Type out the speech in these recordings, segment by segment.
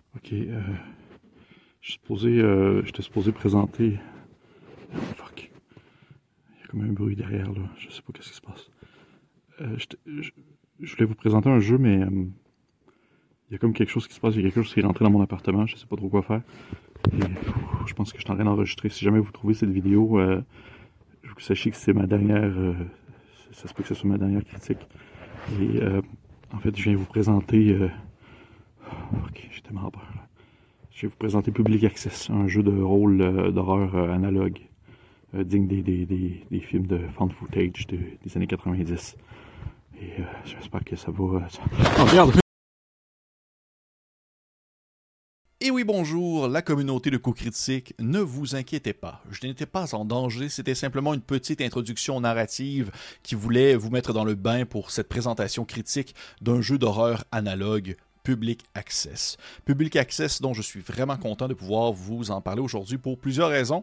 Ok, j'étais supposé présenter. Oh, fuck. Il y a comme un bruit derrière là. Je sais pas qu'est-ce qui se passe. Je voulais vous présenter un jeu, mais il y a comme quelque chose qui se passe. Il y a quelque chose qui est rentré dans mon appartement. Je sais pas trop quoi faire. Et je pense que je suis en train d'enregistrer. Si jamais vous trouvez cette vidéo, je veux que vous sachiez que c'est ma dernière. Ça se peut que ce soit ma dernière critique. Et en fait, je viens vous présenter. Ok, j'ai tellement peur. Là. Je vais vous présenter Public Access, un jeu de rôle d'horreur analogue, digne des films de found footage des années 90. Et j'espère que ça va. Oh merde! Et oui, bonjour, la communauté de co-critique, ne vous inquiétez pas, je n'étais pas en danger, c'était simplement une petite introduction narrative qui voulait vous mettre dans le bain pour cette présentation critique d'un jeu d'horreur analogue Public Access. Public Access dont je suis vraiment content de pouvoir vous en parler aujourd'hui pour plusieurs raisons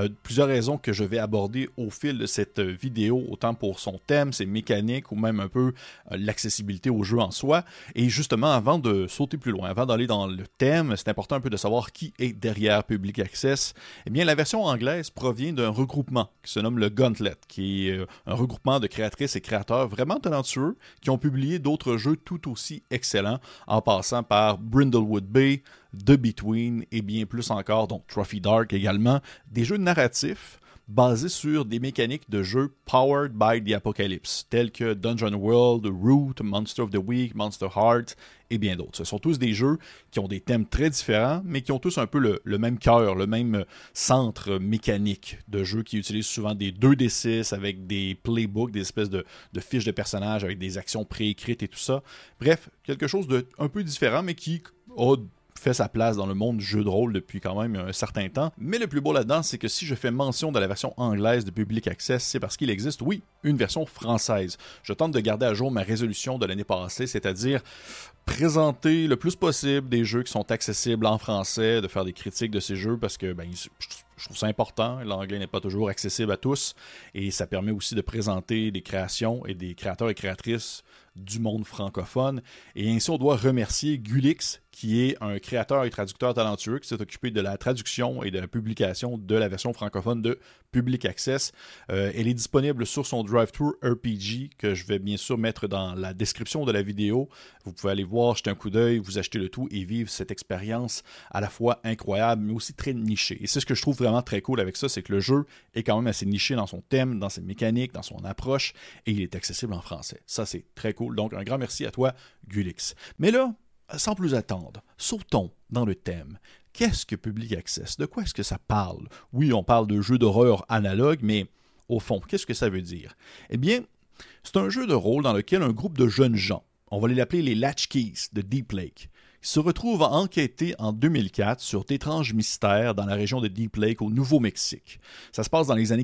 que je vais aborder au fil de cette vidéo, autant pour son thème, ses mécaniques ou même un peu l'accessibilité au jeu en soi. Et justement, avant de sauter plus loin, avant d'aller dans le thème, c'est important un peu de savoir qui est derrière Public Access. Eh bien, la version anglaise provient d'un regroupement qui se nomme le Gauntlet, qui est un regroupement de créatrices et créateurs vraiment talentueux qui ont publié d'autres jeux tout aussi excellents en passant par Brindlewood Bay, The Between et bien plus encore, donc Trophy Dark également, des jeux narratifs basés sur des mécaniques de jeux powered by the Apocalypse, tels que Dungeon World, Root, Monster of the Week, Monster Heart et bien d'autres. Ce sont tous des jeux qui ont des thèmes très différents, mais qui ont tous un peu le même cœur, le même centre mécanique de jeux qui utilisent souvent des 2D6 avec des playbooks, des espèces de fiches de personnages avec des actions préécrites et tout ça. Bref, quelque chose de un peu différent, mais qui a fait sa place dans le monde du jeu de rôle depuis quand même un certain temps. Mais le plus beau là-dedans, c'est que si je fais mention de la version anglaise de Public Access, c'est parce qu'il existe, oui, une version française. Je tente de garder à jour ma résolution de l'année passée, c'est-à-dire présenter le plus possible des jeux qui sont accessibles en français, de faire des critiques de ces jeux parce que je trouve ça important. L'anglais n'est pas toujours accessible à tous et ça permet aussi de présenter des créations et des créateurs et créatrices du monde francophone. Et ainsi, on doit remercier Gulix, qui est un créateur et traducteur talentueux qui s'est occupé de la traduction et de la publication de la version francophone de Public Access. Elle est disponible sur son DriveThru RPG, que je vais bien sûr mettre dans la description de la vidéo. Vous pouvez aller voir, jeter un coup d'œil, vous acheter le tout et vivre cette expérience à la fois incroyable, mais aussi très nichée. Et c'est ce que je trouve vraiment très cool avec ça, c'est que le jeu est quand même assez niché dans son thème, dans ses mécaniques, dans son approche, et il est accessible en français. Ça, c'est très cool. Donc, un grand merci à toi, Gulix. Mais là, sans plus attendre, sautons dans le thème. Qu'est-ce que Public Access? De quoi est-ce que ça parle? Oui, on parle de jeux d'horreur analogue, mais au fond, qu'est-ce que ça veut dire? Eh bien, c'est un jeu de rôle dans lequel un groupe de jeunes gens, on va l'appeler les Latchkeys de Deep Lake, se retrouvent à enquêter en 2004 sur d'étranges mystères dans la région de Deep Lake au Nouveau-Mexique. Ça se passe dans les années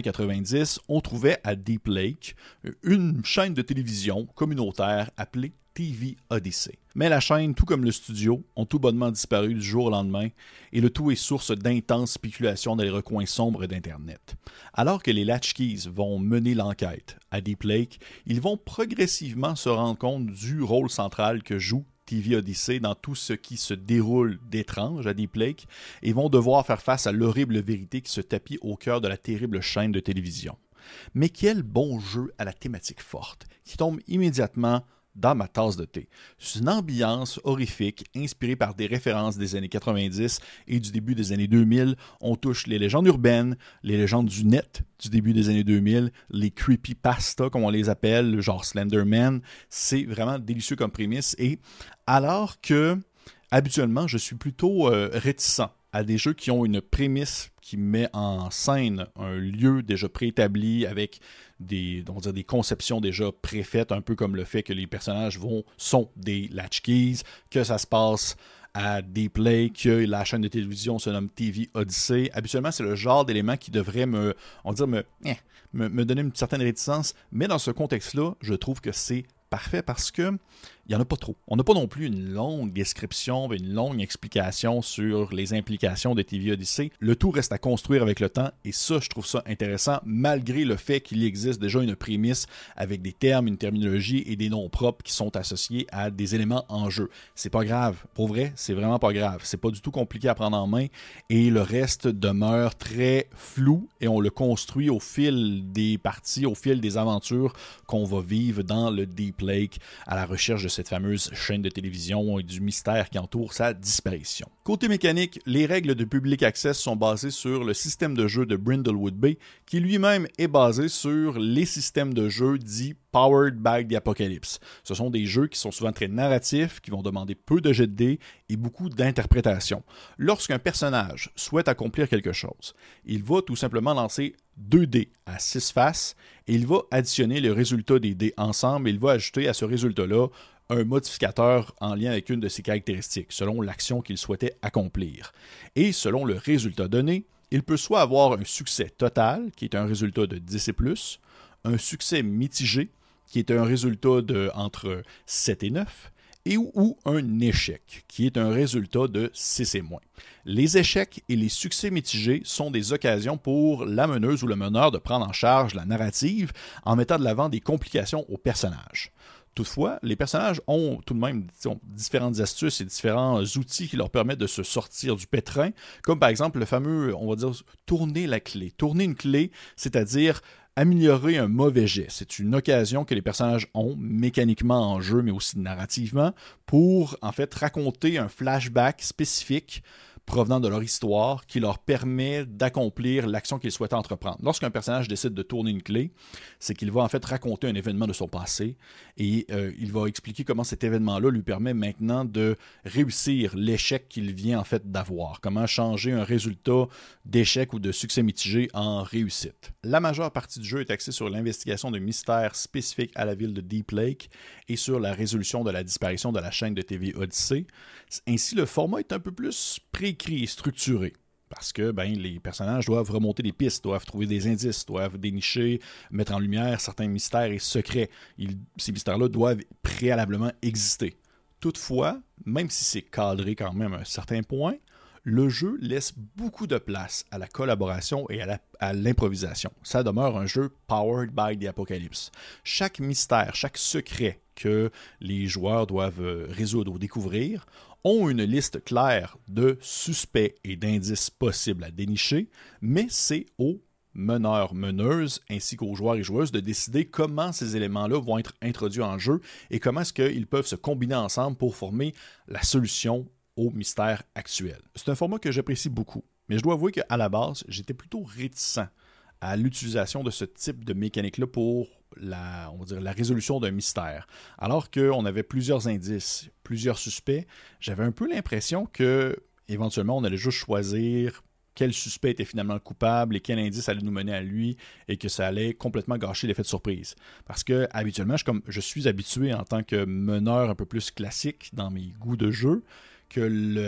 80-90. On trouvait à Deep Lake une chaîne de télévision communautaire appelée TV Odyssey. Mais la chaîne, tout comme le studio, ont tout bonnement disparu du jour au lendemain et le tout est source d'intenses spéculations dans les recoins sombres d'Internet. Alors que les Latchkeys vont mener l'enquête à Deep Lake, ils vont progressivement se rendre compte du rôle central que joue TV Odyssey dans tout ce qui se déroule d'étrange à Deep Lake et vont devoir faire face à l'horrible vérité qui se tapit au cœur de la terrible chaîne de télévision. Mais quel bon jeu à la thématique forte, qui tombe immédiatement dans ma tasse de thé. C'est une ambiance horrifique inspirée par des références des années 90 et du début des années 2000. On touche les légendes urbaines, les légendes du net du début des années 2000, les creepypasta comme on les appelle, genre Slenderman. C'est vraiment délicieux comme prémisse. Et alors que habituellement je suis plutôt réticent à des jeux qui ont une prémisse qui met en scène un lieu déjà préétabli avec des conceptions déjà préfaites, un peu comme le fait que les personnages sont des latchkeys, que ça se passe à Deep Lake, que la chaîne de télévision se nomme TV Odyssey. Habituellement, c'est le genre d'élément qui devrait me donner une certaine réticence, mais dans ce contexte-là, je trouve que c'est parfait parce que il n'y en a pas trop. On n'a pas non plus une longue description, une longue explication sur les implications de TVA Odyssey. Le tout reste à construire avec le temps et ça, je trouve ça intéressant malgré le fait qu'il existe déjà une prémisse avec des termes, une terminologie et des noms propres qui sont associés à des éléments en jeu. C'est pas grave. Pour vrai, c'est vraiment pas grave. C'est pas du tout compliqué à prendre en main et le reste demeure très flou et on le construit au fil des parties, au fil des aventures qu'on va vivre dans le Deep Lake à la recherche de cette fameuse chaîne de télévision et du mystère qui entoure sa disparition. Côté mécanique, les règles de Public Access sont basées sur le système de jeu de Brindlewood Bay, qui lui-même est basé sur les systèmes de jeu dits Powered by the Apocalypse. Ce sont des jeux qui sont souvent très narratifs, qui vont demander peu de jets de dés et beaucoup d'interprétation. Lorsqu'un personnage souhaite accomplir quelque chose, il va tout simplement lancer 2 dés à 6 faces et il va additionner le résultat des dés ensemble et il va ajouter à ce résultat-là un modificateur en lien avec une de ses caractéristiques, selon l'action qu'il souhaitait accomplir. Et selon le résultat donné, il peut soit avoir un succès total, qui est un résultat de 10 et plus, un succès mitigé, qui est un résultat de entre 7 et 9, ou un échec, qui est un résultat de 6 et moins. Les échecs et les succès mitigés sont des occasions pour la meneuse ou le meneur de prendre en charge la narrative en mettant de l'avant des complications aux personnages. Toutefois, les personnages ont tout de même différentes astuces et différents outils qui leur permettent de se sortir du pétrin, comme par exemple le fameux, on va dire, tourner la clé. Tourner une clé, c'est-à-dire améliorer un mauvais jet. C'est une occasion que les personnages ont, mécaniquement en jeu, mais aussi narrativement, pour en fait raconter un flashback spécifique provenant de leur histoire qui leur permet d'accomplir l'action qu'ils souhaitent entreprendre. Lorsqu'un personnage décide de tourner une clé, c'est qu'il va en fait raconter un événement de son passé et il va expliquer comment cet événement-là lui permet maintenant de réussir l'échec qu'il vient en fait d'avoir, comment changer un résultat d'échec ou de succès mitigé en réussite. La majeure partie du jeu est axée sur l'investigation de mystères spécifiques à la ville de Deep Lake et sur la résolution de la disparition de la chaîne de TV Odyssey. Ainsi, le format est un peu plus préécrit et structuré. Parce que les personnages doivent remonter des pistes, doivent trouver des indices, doivent dénicher, mettre en lumière certains mystères et secrets. Ces mystères-là doivent préalablement exister. Toutefois, même si c'est cadré quand même à un certain point, le jeu laisse beaucoup de place à la collaboration et à l'improvisation. Ça demeure un jeu powered by the Apocalypse. Chaque mystère, chaque secret que les joueurs doivent résoudre ou découvrir ont une liste claire de suspects et d'indices possibles à dénicher, mais c'est aux meneurs, meneuses, ainsi qu'aux joueurs et joueuses de décider comment ces éléments-là vont être introduits en jeu et comment est-ce qu'ils peuvent se combiner ensemble pour former la solution au mystère actuel. C'est un format que j'apprécie beaucoup, mais je dois avouer qu'à la base, j'étais plutôt réticent à l'utilisation de ce type de mécanique-là pour la résolution d'un mystère. Alors qu'on avait plusieurs indices, plusieurs suspects, j'avais un peu l'impression que éventuellement on allait juste choisir quel suspect était finalement le coupable et quel indice allait nous mener à lui et que ça allait complètement gâcher l'effet de surprise. Parce que habituellement, je suis habitué en tant que meneur un peu plus classique dans mes goûts de jeu, que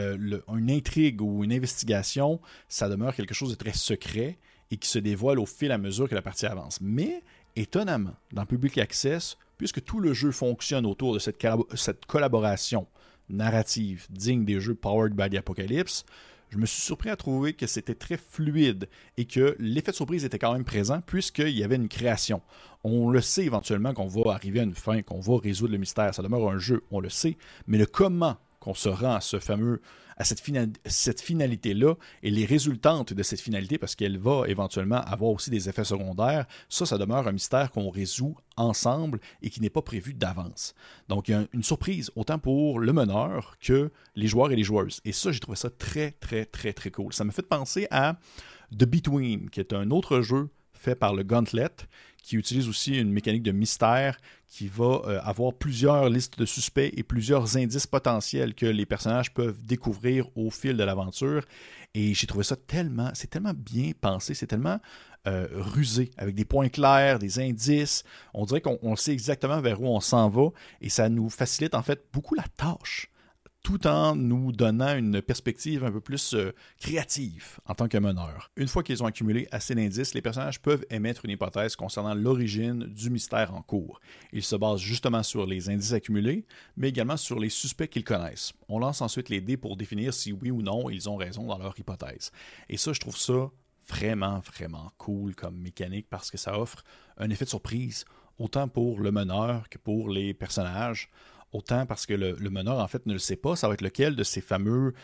une intrigue ou une investigation, ça demeure quelque chose de très secret et qui se dévoile au fil à mesure que la partie avance. Mais, étonnamment, dans Public Access, puisque tout le jeu fonctionne autour de cette collaboration narrative digne des jeux Powered by the Apocalypse, je me suis surpris à trouver que c'était très fluide et que l'effet de surprise était quand même présent puisqu'il y avait une création. On le sait éventuellement qu'on va arriver à une fin, qu'on va résoudre le mystère. Ça demeure un jeu, on le sait. Mais le comment qu'on se rend à cette finalité-là et les résultantes de cette finalité, parce qu'elle va éventuellement avoir aussi des effets secondaires, ça demeure un mystère qu'on résout ensemble et qui n'est pas prévu d'avance. Donc, il y a une surprise autant pour le meneur que les joueurs et les joueuses. Et ça, j'ai trouvé ça très, très, très, très cool. Ça m'a fait penser à The Between, qui est un autre jeu fait par le Gauntlet, qui utilise aussi une mécanique de mystère qui va avoir plusieurs listes de suspects et plusieurs indices potentiels que les personnages peuvent découvrir au fil de l'aventure. Et j'ai trouvé ça c'est tellement bien pensé, c'est tellement rusé, avec des points clairs, des indices. On dirait qu'on sait exactement vers où on s'en va et ça nous facilite en fait beaucoup la tâche. tout en nous donnant une perspective un peu plus créative en tant que meneur. Une fois qu'ils ont accumulé assez d'indices, les personnages peuvent émettre une hypothèse concernant l'origine du mystère en cours. Ils se basent justement sur les indices accumulés, mais également sur les suspects qu'ils connaissent. On lance ensuite les dés pour définir si oui ou non ils ont raison dans leur hypothèse. Et ça, je trouve ça vraiment, vraiment cool comme mécanique parce que ça offre un effet de surprise, autant pour le meneur que pour les personnages. Autant parce que le meneur, en fait, ne le sait pas, ça va être lequel de ces fameux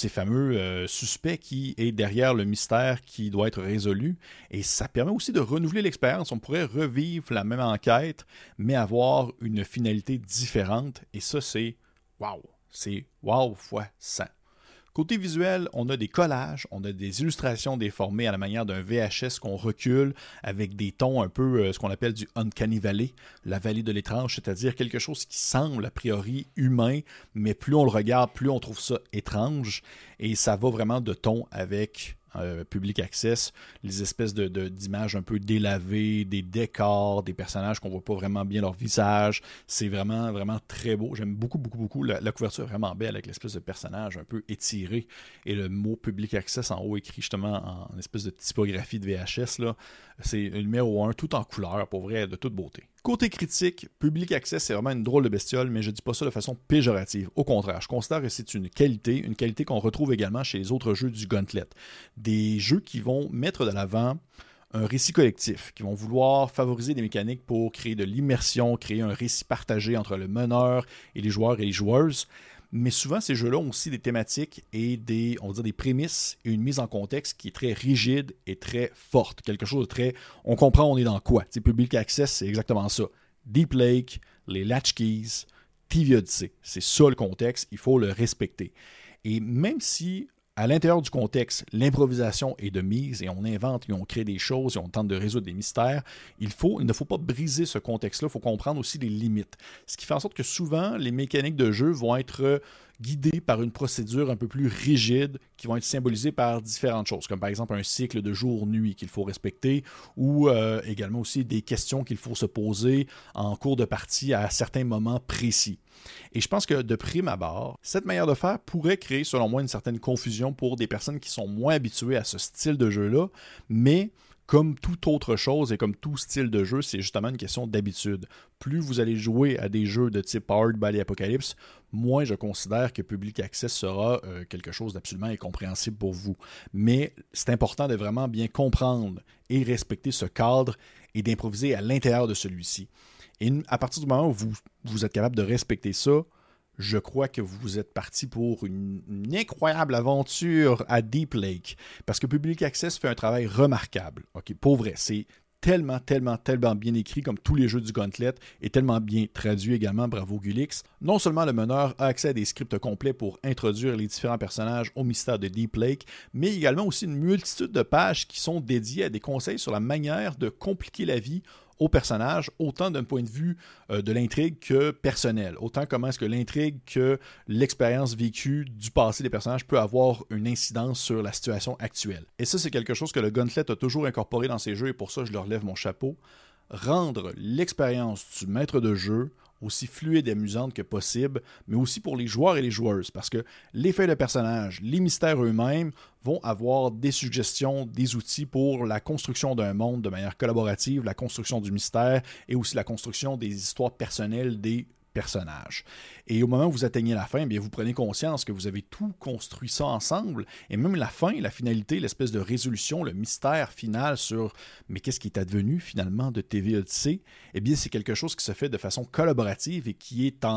suspects qui est derrière le mystère qui doit être résolu. Et ça permet aussi de renouveler l'expérience. On pourrait revivre la même enquête, mais avoir une finalité différente. Et ça, c'est wow! C'est wow fois 100. Côté visuel, on a des collages, on a des illustrations déformées à la manière d'un VHS qu'on recule avec des tons un peu ce qu'on appelle du Uncanny Valley, la vallée de l'étrange, c'est-à-dire quelque chose qui semble a priori humain, mais plus on le regarde, plus on trouve ça étrange et ça va vraiment de ton avec Public Access, les espèces d'images un peu délavées, des décors, des personnages qu'on voit pas vraiment bien leur visage. C'est vraiment, vraiment très beau. J'aime beaucoup, beaucoup, beaucoup. La couverture est vraiment belle avec l'espèce de personnage un peu étiré et le mot Public Access en haut écrit justement en espèce de typographie de VHS. Là. C'est le numéro 1, tout en couleur, pour vrai, de toute beauté. Côté critique, Public Access, c'est vraiment une drôle de bestiole, mais je ne dis pas ça de façon péjorative. Au contraire, je considère que c'est une qualité qu'on retrouve également chez les autres jeux du Gauntlet. Des jeux qui vont mettre de l'avant un récit collectif, qui vont vouloir favoriser des mécaniques pour créer de l'immersion, créer un récit partagé entre le meneur et les joueurs et les joueuses. Mais souvent, ces jeux-là ont aussi des thématiques et des prémices et une mise en contexte qui est très rigide et très forte. Quelque chose de très... On comprend on est dans quoi. T'sais, Public Access, c'est exactement ça. Deep Lake, les Latchkeys, TVA Odyssey. C'est ça le contexte, il faut le respecter. Et même si, à l'intérieur du contexte, l'improvisation est de mise et on invente et on crée des choses et on tente de résoudre des mystères, il ne faut pas briser ce contexte-là, il faut comprendre aussi les limites. Ce qui fait en sorte que souvent, les mécaniques de jeu vont être guidées par une procédure un peu plus rigide qui vont être symbolisées par différentes choses, comme par exemple un cycle de jour-nuit qu'il faut respecter ou également aussi des questions qu'il faut se poser en cours de partie à certains moments précis. Et je pense que de prime abord, cette manière de faire pourrait créer selon moi une certaine confusion pour des personnes qui sont moins habituées à ce style de jeu-là, mais comme toute autre chose et comme tout style de jeu, c'est justement une question d'habitude. Plus vous allez jouer à des jeux de type Powered by the Apocalypse, moins je considère que Public Access sera quelque chose d'absolument incompréhensible pour vous. Mais c'est important de vraiment bien comprendre et respecter ce cadre et d'improviser à l'intérieur de celui-ci. Et à partir du moment où vous êtes capable de respecter ça, je crois que vous êtes parti pour une incroyable aventure à Deep Lake. Parce que Public Access fait un travail remarquable. Okay, pour vrai, c'est tellement, tellement, tellement bien écrit comme tous les jeux du Gauntlet et tellement bien traduit également, bravo Gulix. Non seulement le meneur a accès à des scripts complets pour introduire les différents personnages au mystère de Deep Lake, mais également aussi une multitude de pages qui sont dédiées à des conseils sur la manière de compliquer la vie aux personnages, autant d'un point de vue de l'intrigue que personnel. Autant comment est-ce que l'intrigue que l'expérience vécue du passé des personnages peut avoir une incidence sur la situation actuelle. Et ça, c'est quelque chose que le Gauntlet a toujours incorporé dans ses jeux et pour ça, je leur lève mon chapeau. Rendre l'expérience du maître de jeu aussi fluide et amusante que possible, mais aussi pour les joueurs et les joueuses, parce que les faits de personnages, les mystères eux-mêmes vont avoir des suggestions, des outils pour la construction d'un monde de manière collaborative, la construction du mystère et aussi la construction des histoires personnelles des personnages. Et au moment où vous atteignez la fin, bien, vous prenez conscience que vous avez tout construit ça ensemble, et même la fin, la finalité, l'espèce de résolution, le mystère final sur mais qu'est-ce qui est advenu finalement de TVA Odyssey, eh bien c'est quelque chose qui se fait de façon collaborative et qui est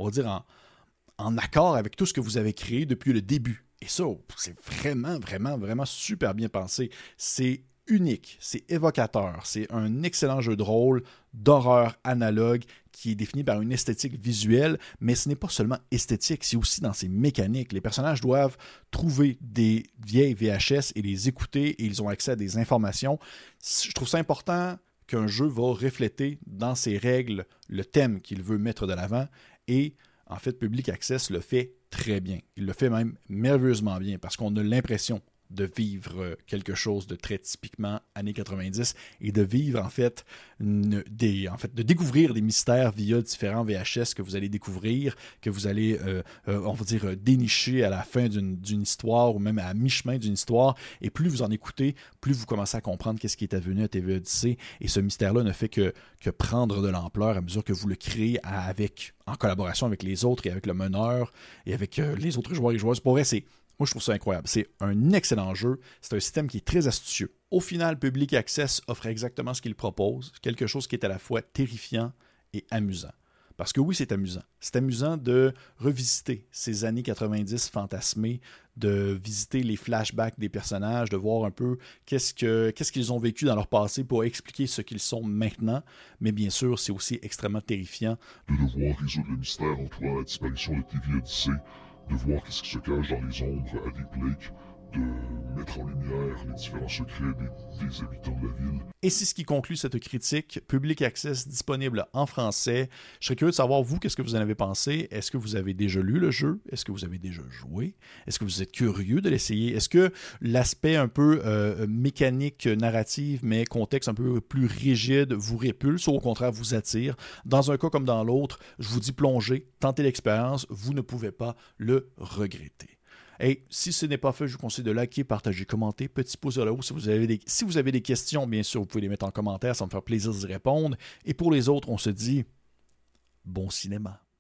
en accord avec tout ce que vous avez créé depuis le début. Et ça, c'est vraiment, vraiment, vraiment super bien pensé. C'est unique, c'est évocateur, c'est un excellent jeu de rôle, d'horreur analogue qui est défini par une esthétique visuelle, mais ce n'est pas seulement esthétique, c'est aussi dans ses mécaniques. Les personnages doivent trouver des vieilles VHS et les écouter et ils ont accès à des informations. Je trouve ça important qu'un jeu va refléter dans ses règles le thème qu'il veut mettre de l'avant et en fait, Public Access le fait très bien. Il le fait même merveilleusement bien parce qu'on a l'impression de vivre quelque chose de très typiquement années 90 et de vivre, en fait, de découvrir des mystères via différents VHS que vous allez découvrir, que vous allez, on va dire, dénicher à la fin d'une histoire ou même à mi-chemin d'une histoire. Et plus vous en écoutez, plus vous commencez à comprendre qu'est-ce qui est advenu à TV Odyssey. Et ce mystère-là ne fait que prendre de l'ampleur à mesure que vous le créez en collaboration avec les autres et avec le meneur et avec les autres joueurs et joueuses. Pour vrai, moi, je trouve ça incroyable. C'est un excellent jeu. C'est un système qui est très astucieux. Au final, Public Access offre exactement ce qu'il propose, quelque chose qui est à la fois terrifiant et amusant. Parce que oui, c'est amusant. C'est amusant de revisiter ces années 90 fantasmées, de visiter les flashbacks des personnages, de voir un peu qu'est-ce qu'ils ont vécu dans leur passé pour expliquer ce qu'ils sont maintenant. Mais bien sûr, c'est aussi extrêmement terrifiant de devoir résoudre le mystère entourant la disparition de TV Odyssey, de voir qu'est-ce qui se cache dans les ombres à Deep Lake, de mettre en lumière les différents secrets des habitants de la ville. Et c'est ce qui conclut cette critique. Public Access disponible en français. Je serais curieux de savoir, vous, qu'est-ce que vous en avez pensé? Est-ce que vous avez déjà lu le jeu? Est-ce que vous avez déjà joué? Est-ce que vous êtes curieux de l'essayer? Est-ce que l'aspect un peu mécanique, narrative, mais contexte un peu plus rigide vous répulse ou au contraire vous attire? Dans un cas comme dans l'autre, je vous dis plongez, tentez l'expérience, vous ne pouvez pas le regretter. Et si ce n'est pas fait, je vous conseille de liker, partager, commenter, petit pouce vers le haut. Si vous avez des questions, bien sûr, vous pouvez les mettre en commentaire, ça me fait plaisir d'y répondre. Et pour les autres, on se dit bon cinéma.